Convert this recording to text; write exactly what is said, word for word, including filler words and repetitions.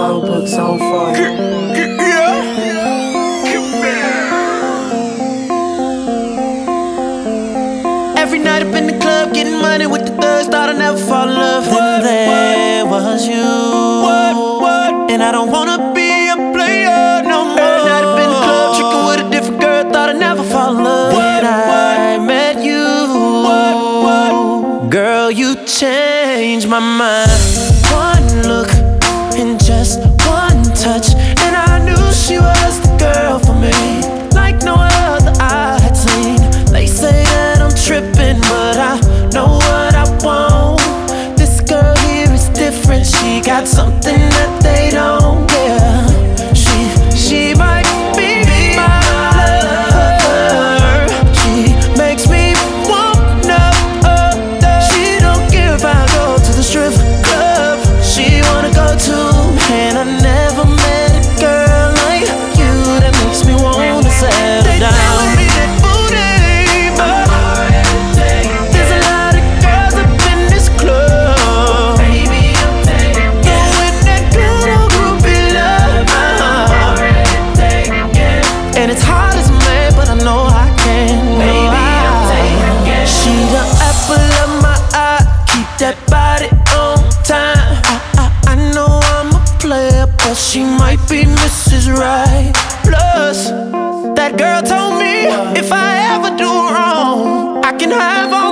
whole book's on fire. Every night up in the club, getting money with the thugs. Thought I'd never fall in love. Then there was you. And I don't wanna be a player no more. Every night up in the club, tricking with a different girl. Thought I'd never fall in love. When I met you, girl, you changed my mind. One look and just one touch, and I knew she was the girl for me, like no other I had seen. They say that I'm tripping, but I know what I want. This girl here is different. She got something that they don't. Yeah, she she might be my lover. She makes me want no other. She don't care if I go to the strip club. She wanna go too, and I never met a girl like you that makes me wanna settle down. And it's hard as a man, but I know I can. Baby, I'm taking. She the apple of my eye, keep that body on time. I, I, I know I'm a player, but she might be Missus Right. Plus, that girl told me if I ever do wrong, I can have all